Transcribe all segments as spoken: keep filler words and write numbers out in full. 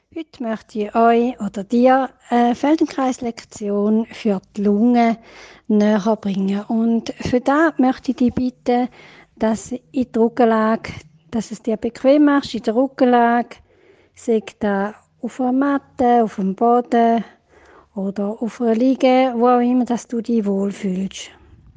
Heute möchte ich euch oder dir eine Feldenkreislektion für die Lunge näher bringen. Und für das möchte ich dich bitten, dass in die Rückenlage, dass es dir bequem machst in der Rückenlage, sei da auf einer Matte, auf dem Boden oder auf einer Liege, wo auch immer, dass du dich wohlfühlst.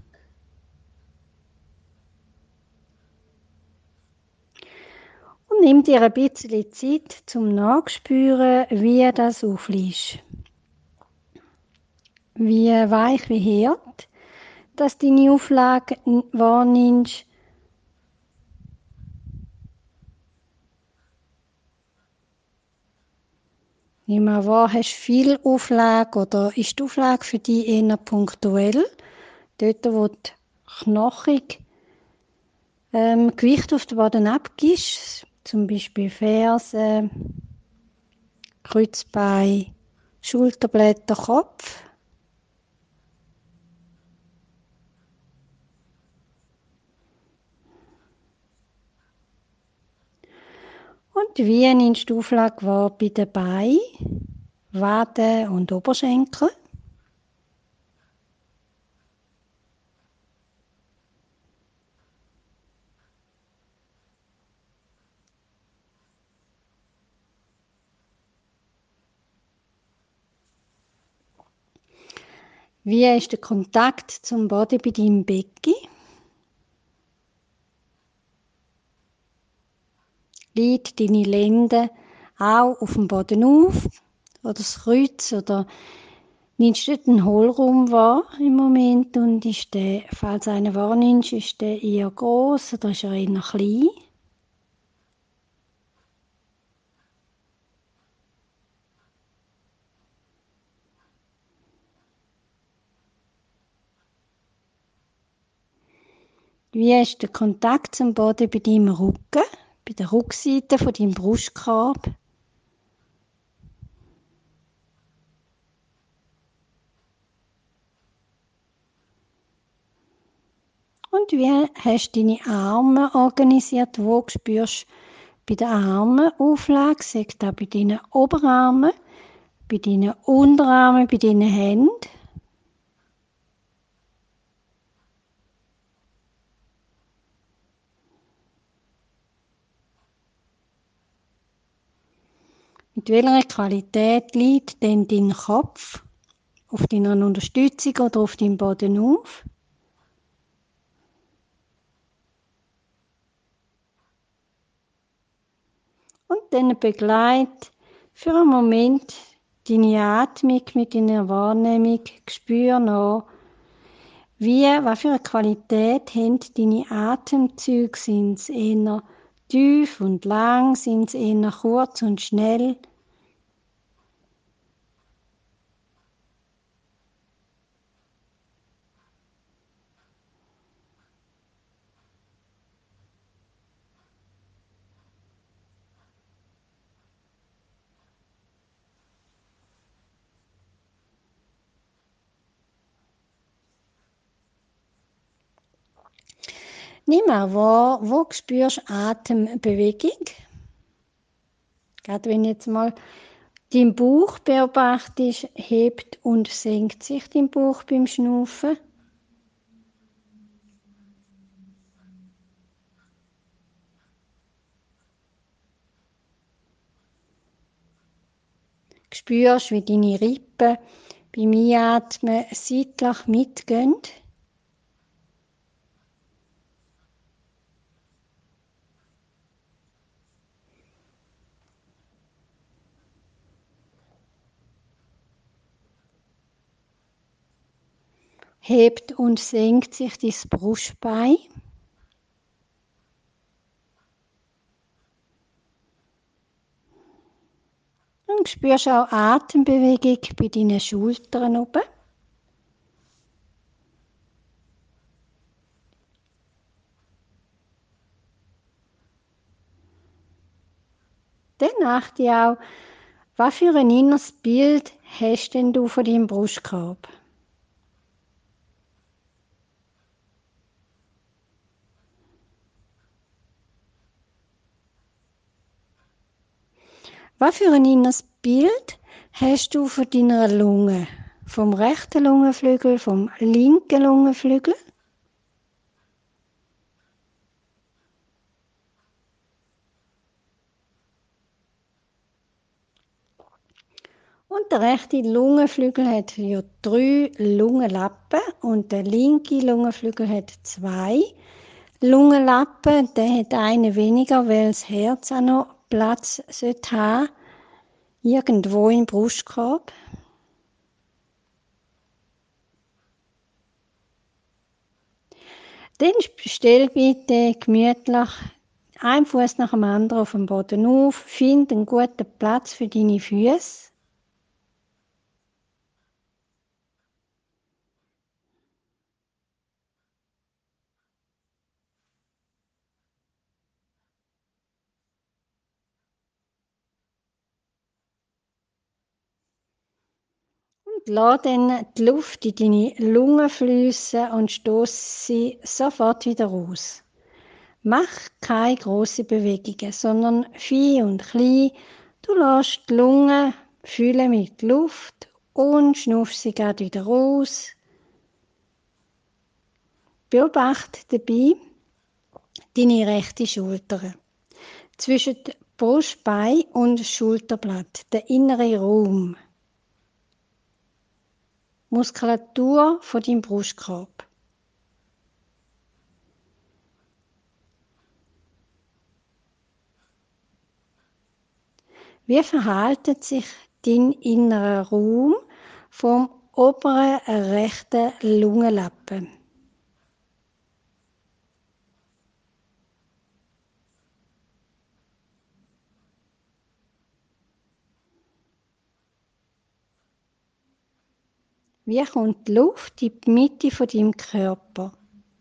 Und nimm dir ein bisschen Zeit zum Nachspüren, wie das aufliegt. Wie weich wie hart, dass du deine Auflage wahrnimmst. Nimm mal wahr, hast du viel Auflage oder ist die Auflage für dich eher punktuell? Dort, wo du knochig ähm, Gewicht auf den Boden abgibst, zum Beispiel Ferse, Kreuzbein, Schulterblätter, Kopf. Und wie nimmst du die Auflage wahr bei den Beinen, Waden und Oberschenkel? Wie ist der Kontakt zum Boden bei deinem Becken? Liegt deine Lende auch auf dem Boden auf? Oder das Kreuz? Oder nimmst du den Hohlraum wahr im Moment? Und ist der, falls du einen wahrnimmst, ist der eher groß oder ist er eher klein? Wie ist der Kontakt zum Boden bei deinem Rücken? Bei der Rückseite von deinem Brustkorb? Und wie hast du deine Arme organisiert? Wo spürst du bei den Armen Auflage? Sagt auch bei deinen Oberarmen, bei deinen Unterarmen, bei deinen Händen? Mit welcher Qualität liegt denn dein Kopf? Auf deiner Unterstützung oder auf deinem Boden auf? Und dann begleit für einen Moment deine Atmung mit deiner Wahrnehmung. Spür noch, wie, was für eine Qualität haben deine Atemzüge? Sind sie eher tief und lang? Sind sie eher kurz und schnell? Nimm mal wahr, wo spürst du Atembewegung? Gerade wenn jetzt mal dein Bauch beobachtest, hebt und senkt sich dein Bauch beim Schnaufen. Spürst, wie deine Rippen beim Einatmen seitlich mitgehen. Hebt und senkt sich dein Brustbein. Und spürst auch Atembewegung bei deinen Schultern oben. Dann achte ich auch, was für ein inneres Bild hast denn du von deinem Brustkorb? Was für ein inneres Bild hast du von deiner Lunge? Vom rechten Lungenflügel, vom linken Lungenflügel? Und der rechte Lungenflügel hat ja drei Lungenlappen und der linke Lungenflügel hat zwei Lungenlappen. Der hat einen weniger, weil das Herz auch noch Platz sollte haben, irgendwo im Brustkorb. Dann stell bitte gemütlich einen Fuß nach dem anderen auf dem Boden auf, find einen guten Platz für deine Füße. Und lass dann die Luft in deine Lungen fließen und stoß sie sofort wieder raus. Mach keine grossen Bewegungen, sondern fein und klein. Du lässt die Lungen füllen mit Luft und schnuffst sie gerade wieder raus. Beobachte dabei deine rechte Schulter. Zwischen Brustbein und Schulterblatt, der innere Raum. Muskulatur von deinem Brustkorb. Wie verhält sich dein innerer Raum vom oberen rechten Lungenlappen? Wie kommt die Luft in die Mitte von deinem Körper?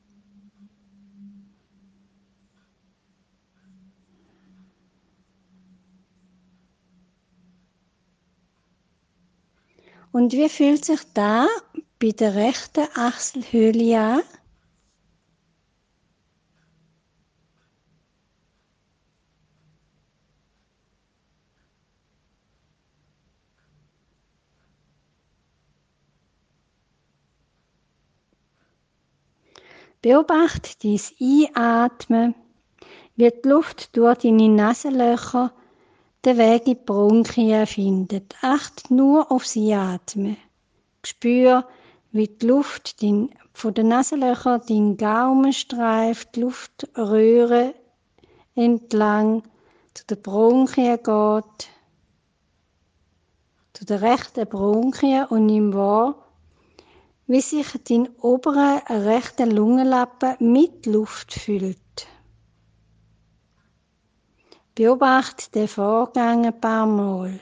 Und wie fühlt sich da bei der rechten Achselhöhle an? Beobachte dein Einatmen, wie die Luft durch deine Nasenlöcher den Weg in die Bronchien findet. Achte nur aufs Einatmen. Spür, wie die Luft den, von den Nasenlöchern deinen Gaumen streift, die Luftröhre entlang zu den Bronchien geht, zu der rechten Bronchien und nimm wahr, wie sich dein oberer rechter Lungenlappen mit Luft füllt. Beobachte den Vorgang ein paar Mal.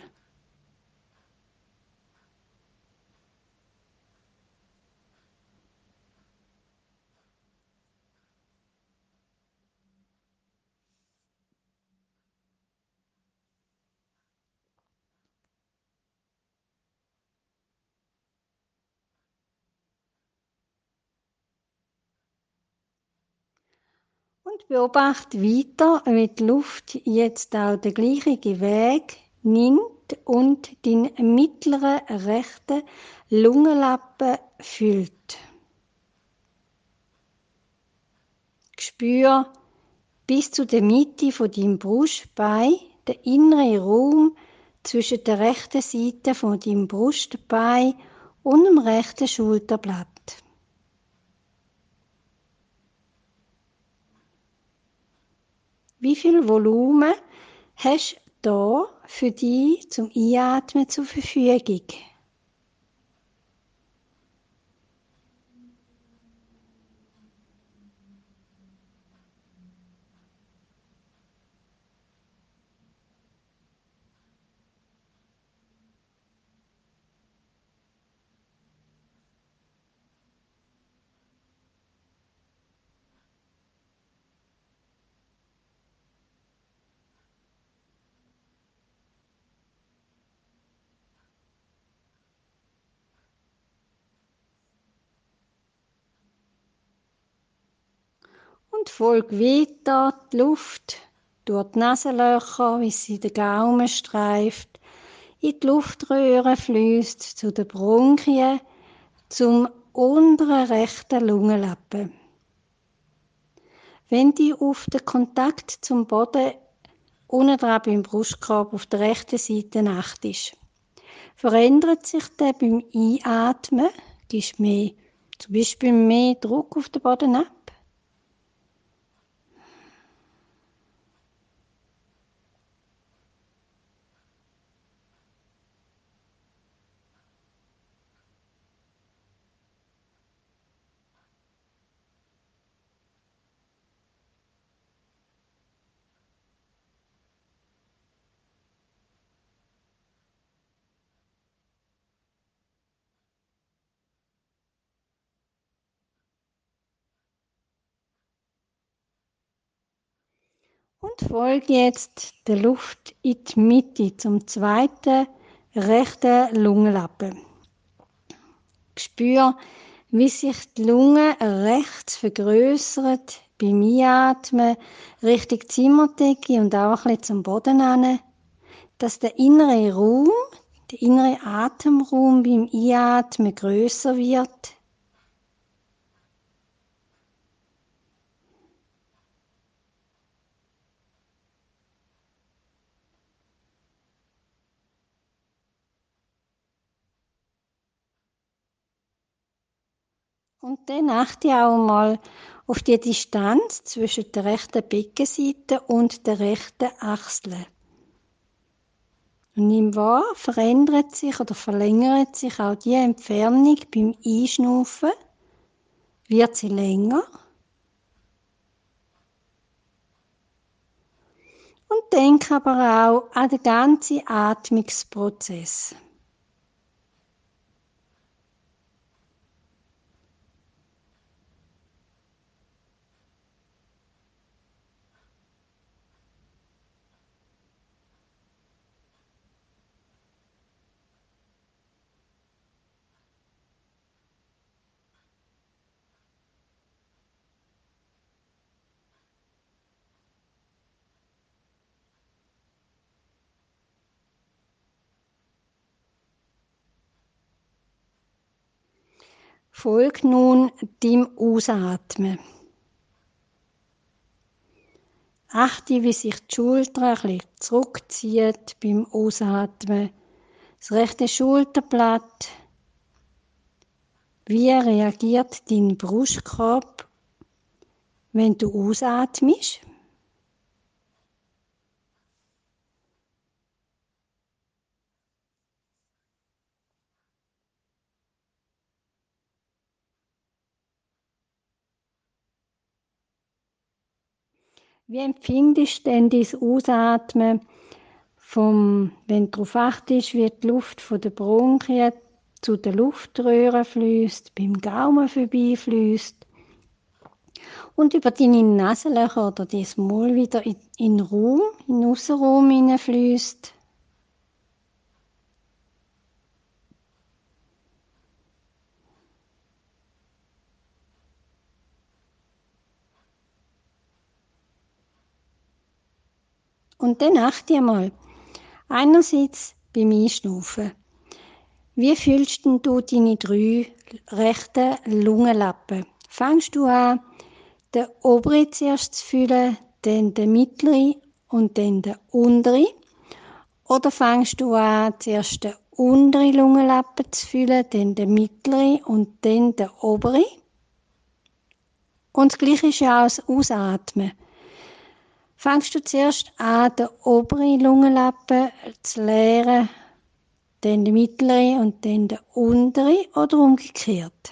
Und beobachte weiter, wie die Luft jetzt auch den gleichen Weg nimmt und den mittleren rechten Lungenlappen füllt. Spür bis zu der Mitte von deinem Brustbein den inneren Raum zwischen der rechten Seite von deinem Brustbein und dem rechten Schulterblatt. Wie viel Volumen hast du da für dich zum Einatmen zur Verfügung? Und folg weiter die Luft durch die Nasenlöcher, wie sie den Gaumen streift, in die Luftröhre fließt, zu den Bronchien, zum unteren rechten Lungenlappen. Wenn die auf den Kontakt zum Boden unten dran beim Brustkorb auf der rechten Seite achtest, verändert sich der beim Einatmen, gibst mehr, zum Beispiel mehr Druck auf den Boden ab. Und folge jetzt der Luft in die Mitte zum zweiten rechten Lungenlappen. Spür, wie sich die Lunge rechts vergrößert beim Einatmen Richtung Zimmerdecke und auch ein bisschen zum Boden hin, dass der innere Raum, der innere Atemraum beim Einatmen größer wird. Und dann achte auch mal auf die Distanz zwischen der rechten Beckenseite und der rechten Achsel. Und nimm wahr, verändert sich oder verlängert sich auch die Entfernung beim Einschnaufen? Wird sie länger? Und denk aber auch an den ganzen Atmungsprozess. Folg nun deinem Ausatmen. Achte, wie sich die Schulter ein bisschen zurückzieht beim Ausatmen. Das rechte Schulterblatt. Wie reagiert dein Brustkorb, wenn du ausatmest? Wie empfindest du denn dein Ausatmen, vom, wenn du darauf achtest, wie die Luft von den Bronchien zu den Luftröhren fließt, beim Gaumen vorbeifließt und über deine Nasenlöcher oder dein Maul wieder in, in den Raum, in den Aussenraum hineinfließt? Und dann achte einmal, einerseits beim Einschnaufen. Wie fühlst denn du deine drei rechten Lungenlappen? Fängst du an, den oberen zuerst zu fühlen, dann den mittleren und dann den unteren? Oder fängst du an, zuerst den unteren Lungenlappen zu fühlen, dann den mittleren und dann den oberen? Und das Gleiche ist ja auch das Ausatmen. Fängst du zuerst an, den oberen Lungenlappen zu leeren, dann den mittleren und dann den unteren oder umgekehrt?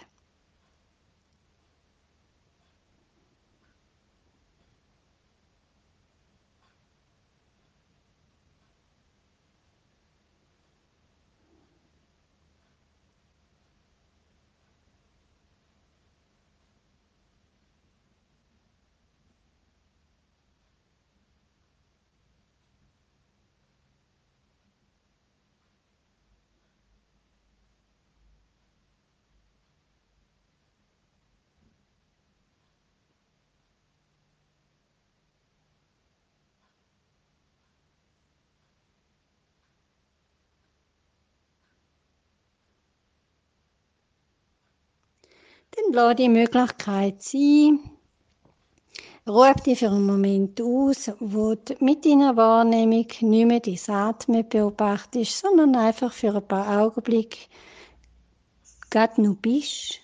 lass die Möglichkeit sein. Ruhe dich für einen Moment aus, wo du mit deiner Wahrnehmung nicht mehr dein Atmen beobachtest, sondern einfach für ein paar Augenblicke gerade nur bist.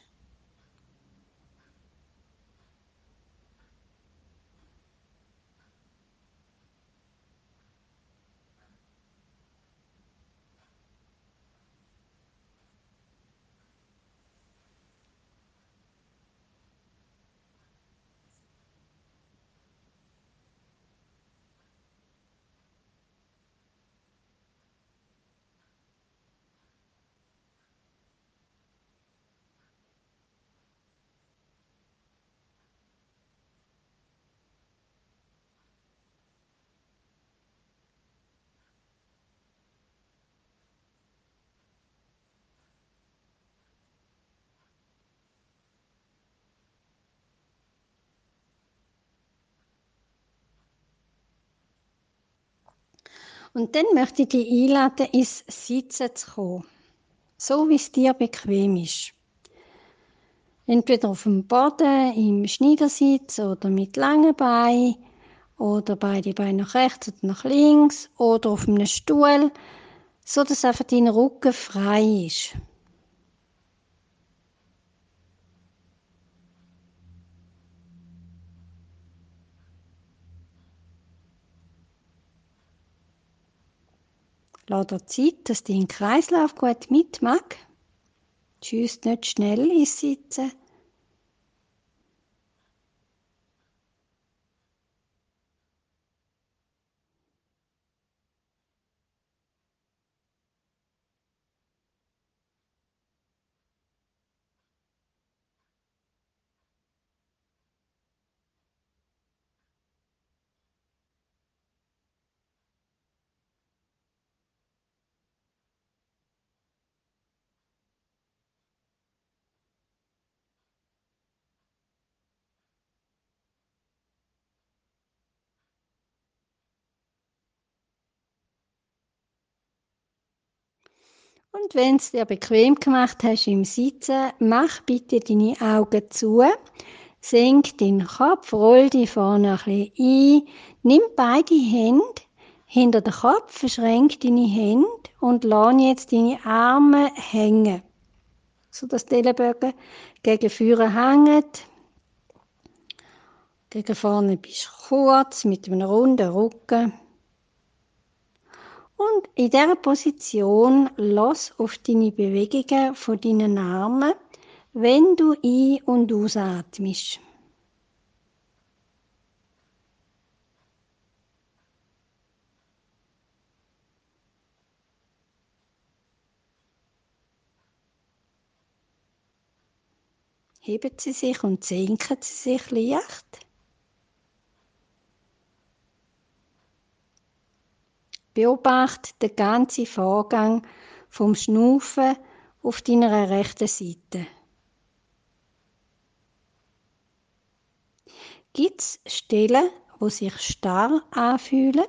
Und dann möchte ich dich einladen, ins Sitzen zu kommen. So, wie es dir bequem ist. Entweder auf dem Boden, im Schneidersitz oder mit langen Beinen oder beide Beine nach rechts oder nach links oder auf einem Stuhl, so dass einfach dein Rücken frei ist. Lass dir Zeit, dass dein Kreislauf gut mitmacht. Schiesst nicht schnell ins Sitzen. Und wenn es dir bequem gemacht hast im Sitzen, mach bitte deine Augen zu. Senk den Kopf, roll dich vorne ein bisschen ein. Nimm beide Hände hinter den Kopf, verschränk deine Hände und lass jetzt deine Arme hängen, sodass die Ellenbogen gegen vorne hängen. Gegen vorne bist du kurz, mit einem runden Rücken. Und in dieser Position lass auf deine Bewegungen von deinen Armen, wenn du ein- und ausatmest. Heben sie sich und senken sie sich leicht. Beobachte den ganzen Vorgang vom Schnaufen auf deiner rechten Seite. Gibt es Stellen, wo sich starr anfühlen?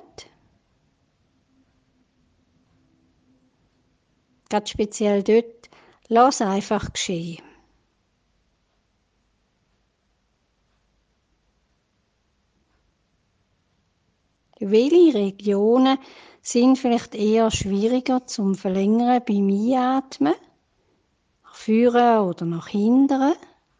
Ganz speziell dort, lass einfach geschehen. Welche Regionen sind vielleicht eher schwieriger zum Verlängern beim Einatmen? Nach vorne oder nach hinten?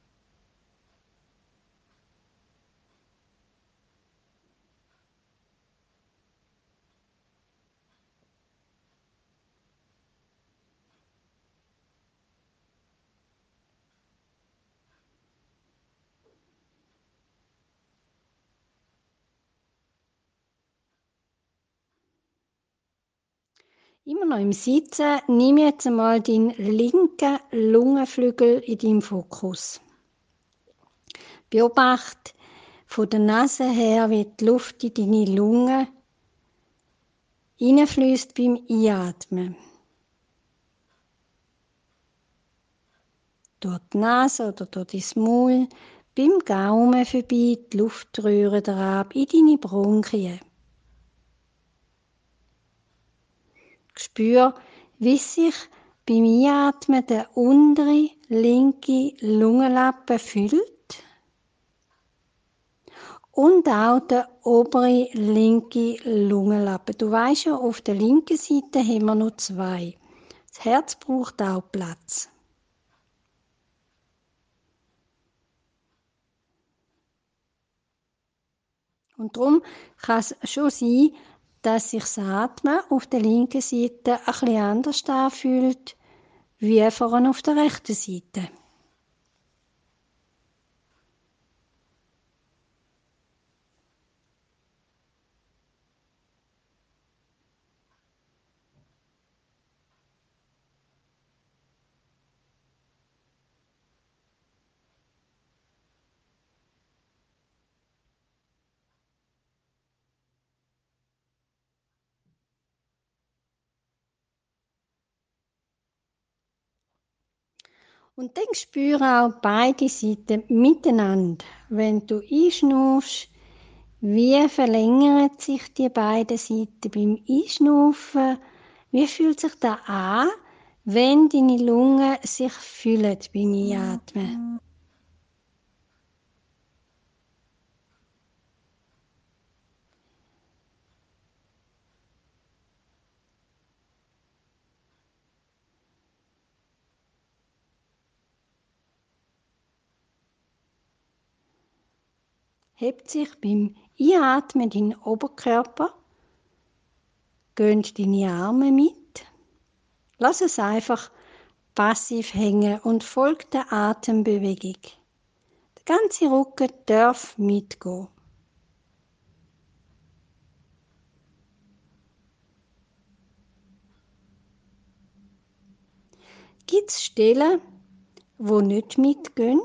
Immer noch im Sitzen, nimm jetzt einmal deinen linken Lungenflügel in deinem Fokus. Beobachte von der Nase her, wie die Luft in deine Lunge hineinfließt beim Einatmen. Durch die Nase oder durch dein Maul, beim Gaumen vorbei, die Luftröhre dran, in deine Bronchien. Spür, wie sich beim Einatmen der untere linke Lungenlappen füllt und auch der obere linke Lungenlappen. Du weisst ja, auf der linken Seite haben wir nur zwei. Das Herz braucht auch Platz. Und darum kann es schon sein, dass sich das Atmen auf der linken Seite ein bisschen anders anfühlt, wie vorhin auf der rechten Seite. Und dann spüre auch beide Seiten miteinander. Wenn du einschnaufst, wie verlängern sich die beiden Seiten beim Einschnaufen? Wie fühlt sich das an, wenn deine Lungen sich füllen beim Einatmen? Hebt sich beim Einatmen dein Oberkörper? Gehen deine Arme mit? Lass es einfach passiv hängen und folg der Atembewegung. Der ganze Rücken darf mitgehen. Gibt es Stellen, wo nicht mitgehen?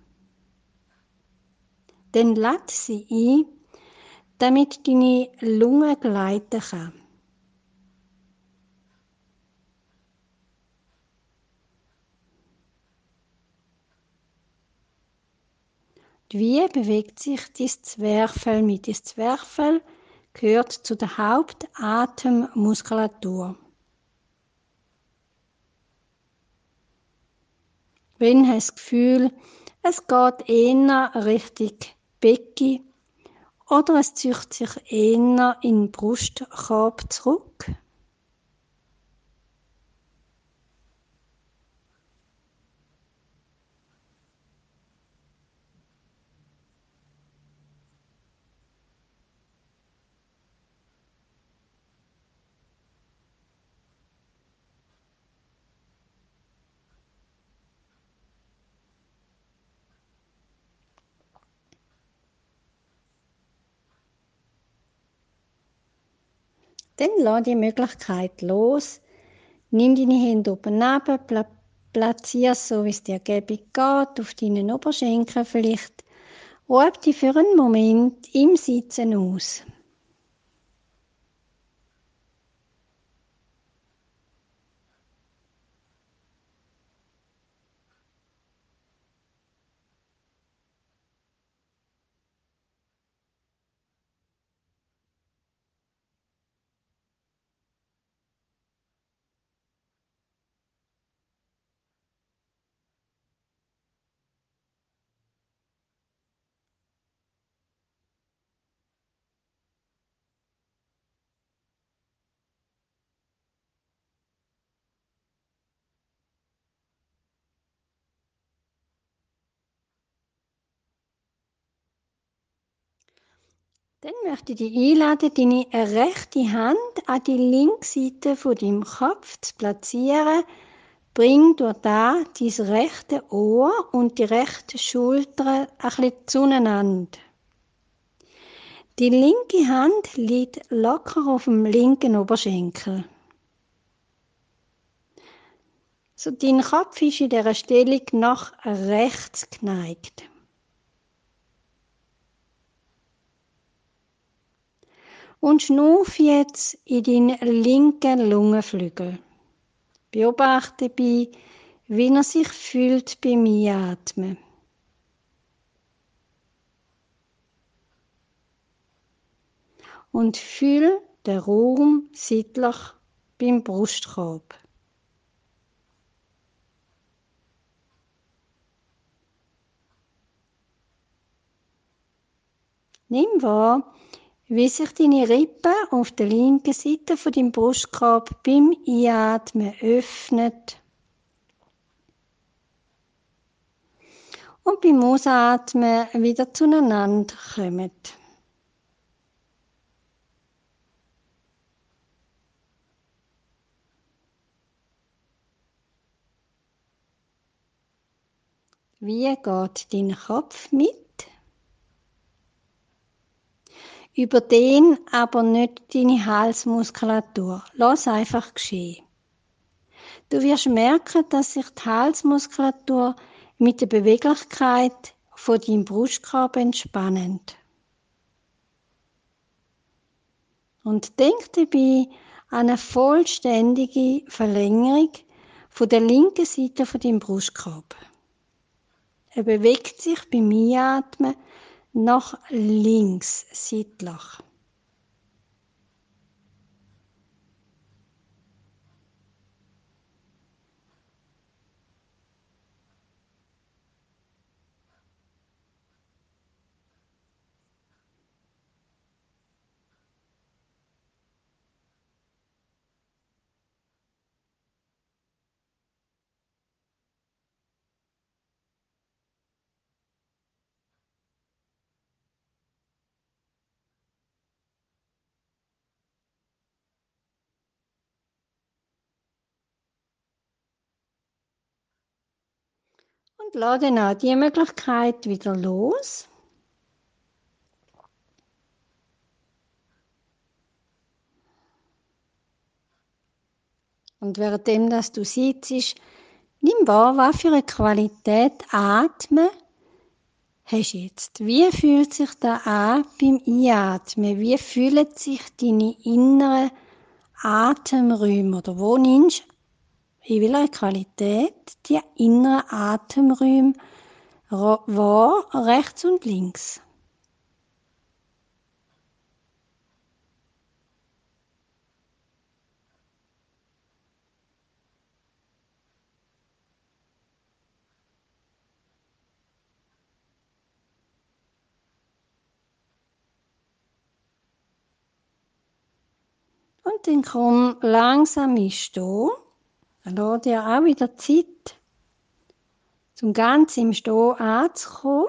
Dann lad sie ein, damit deine Lunge gleiten kann. Wie bewegt sich dein Zwerchfell mit? Dein Zwerchfell gehört zu der Hauptatemmuskulatur. Wenn du das Gefühl, es geht eher Richtung Becken oder es zieht sich eher in den Brustkorb zurück. Dann lass die Möglichkeit los. Nimm deine Hände oben neben, pla platziere so, wie es dir gäbig geht, auf deinen Oberschenkeln vielleicht. Ruhe dich für einen Moment im Sitzen aus. Dann möchte ich dich einladen, deine rechte Hand an die linke Seite von deinem Kopf zu platzieren. Bring durch da dein rechte Ohr und die rechte Schulter ein bisschen zueinander. Die linke Hand liegt locker auf dem linken Oberschenkel. So, dein Kopf ist in dieser Stellung nach rechts geneigt. Und schnuff jetzt in deinen linken Lungenflügel. Beobachte dabei, wie er sich fühlt beim Einatmen. Und fühl den Raum seitlich beim Brustkorb. Nimm wahr, wie sich deine Rippen auf der linken Seite von deinem Brustkorb beim Einatmen öffnet und beim Ausatmen wieder zueinander kommen. Wie geht dein Kopf mit? Überdehn aber nicht deine Halsmuskulatur. Lass einfach geschehen. Du wirst merken, dass sich die Halsmuskulatur mit der Beweglichkeit von deinem Brustkorb entspannt. Und denk dabei an eine vollständige Verlängerung von der linken Seite von deinem Brustkorb. Er bewegt sich beim Einatmen nach links seitlich. Und lass dann auch diese Möglichkeit wieder los. Und währenddem, dass du sitzt, nimm wahr, was für eine Qualität Atmen hast du jetzt. Wie fühlt sich das an beim Einatmen? Wie fühlen sich deine inneren Atemräume? Oder wo nimmst du in welcher Qualität die inneren Atemräume wahr, rechts und links? Und dann komm langsam ins Stehen. Lass dir auch wieder Zeit, um ganz im Stehen anzukommen.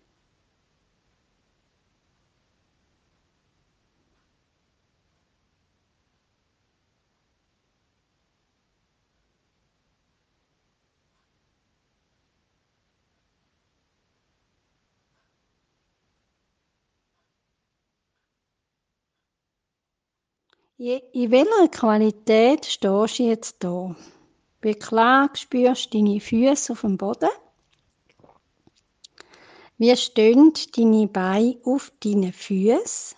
In welcher Qualität stehst du jetzt da? Wie klar spürst du deine Füße auf dem Boden? Wie stehen deine Beine auf deinen Füßen?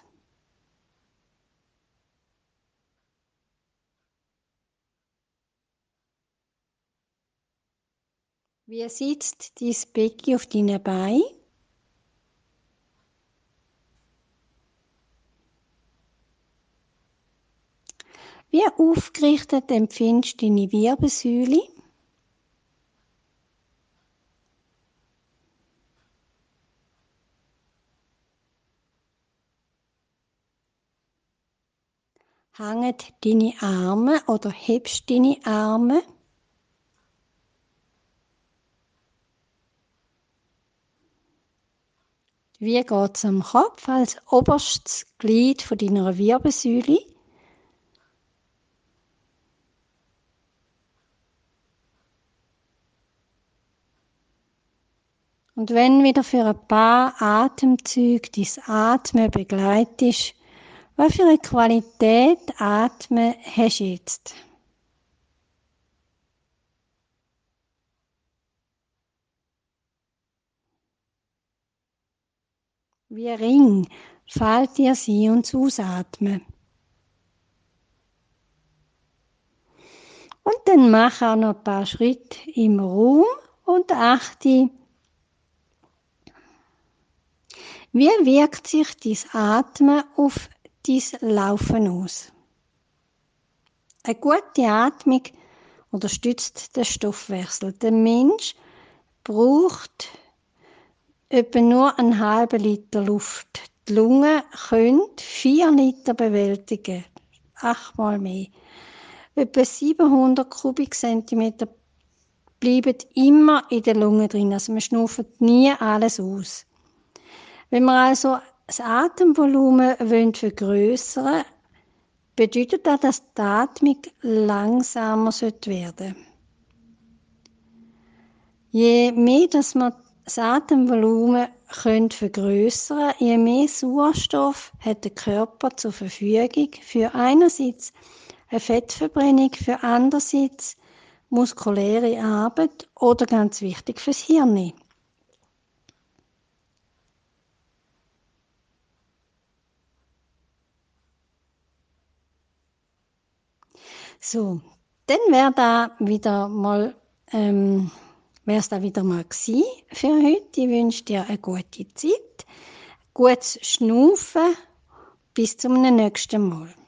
Wie sitzt dein Becken auf deinen Beinen? Wie aufgerichtet empfindest du deine Wirbelsäule? Hängen deine Arme oder hebst deine Arme? Wie geht es am Kopf als oberstes Glied von deiner Wirbelsäule? Und wenn wieder für ein paar Atemzüge dein Atmen begleitest, was für eine Qualität Atmen hast du jetzt? Wie Ring fällt dir Ein- und Ausatmen. Und dann mach auch noch ein paar Schritte im Raum und achte, wie wirkt sich dein Atmen auf dein Laufen aus? Eine gute Atmung unterstützt den Stoffwechsel. Der Mensch braucht etwa nur einen halben Liter Luft. die Lunge können vier Liter bewältigen. Achtmal mehr. Etwa siebenhundert Kubikzentimeter bleiben immer in der Lunge drin. Also man schnauft nie alles aus. Wenn wir also das Atemvolumen vergrößern wollen, bedeutet das, dass die Atmung langsamer werden sollte. Je mehr dass wir das Atemvolumen vergrößern können, je mehr Sauerstoff hat der Körper zur Verfügung für einerseits eine Fettverbrennung, für andererseits muskuläre Arbeit oder ganz wichtig fürs Hirn. So, dann wäre da wieder mal, ähm, wäre es da wieder mal gewesen für heute. Ich wünsche dir eine gute Zeit, gutes Schnaufen. Bis zum nächsten Mal.